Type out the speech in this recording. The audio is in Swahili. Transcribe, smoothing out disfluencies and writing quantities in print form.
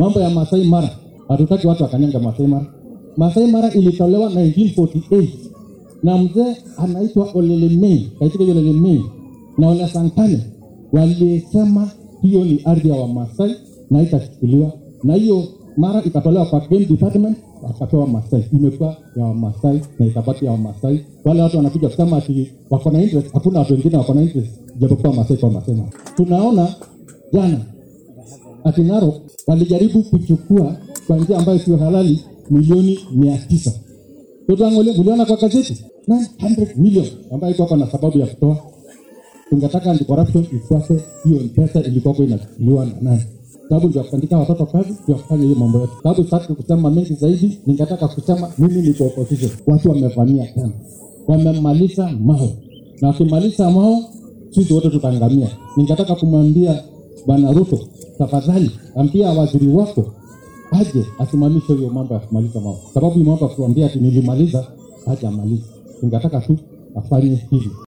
Mambo ya Masai Mara, hatutaki watu wakanyanga Masai Mara. Masai Mara ilitolewa 1948 na mzee anaitwa Olelemei, katika Olelemei na Ole Sankane walisema hiyo ni ardhi ya Wamasai na itachukuliwa, na hiyo Mara ikatolewa kwa Game Department wakapewa Masai, imekuwa ya Wamasai na itabaki ya Wamasai. Wale watu wanakuja kusema ati wako na interest, hakuna watu wengine wako na interest japokuwa Masai kwa Masai. Tunaona jana ati Narok walijaribu kuchukua kwa njia ambayo sio halali milioni 900. Tutangolia uliona kwa gazeti 900 million ambayo iko na sababu ya kutoa. Tungetaka anti-corruption ifuate hiyo pesa ilikuwa inachukuliwa na nani. Sababu ndio kuandika watoto kazi ndio kufanya hiyo mambo yote. Sababu sasa kusema mengi zaidi, ningetaka kusema mimi ni opposition. Watu wamevamia tena. Wamemaliza Mao. Na wakimaliza Mao, sisi wote tutaangamia. Ningetaka kumwambia Bwana Ruto, tafadhali ambia waziri wako aje asimamishe hiyo mambo ya kumaliza Mao. Sababu mambo ya kuambia ati nilimaliza, aje amalize. Ningetaka tu afanye hivi.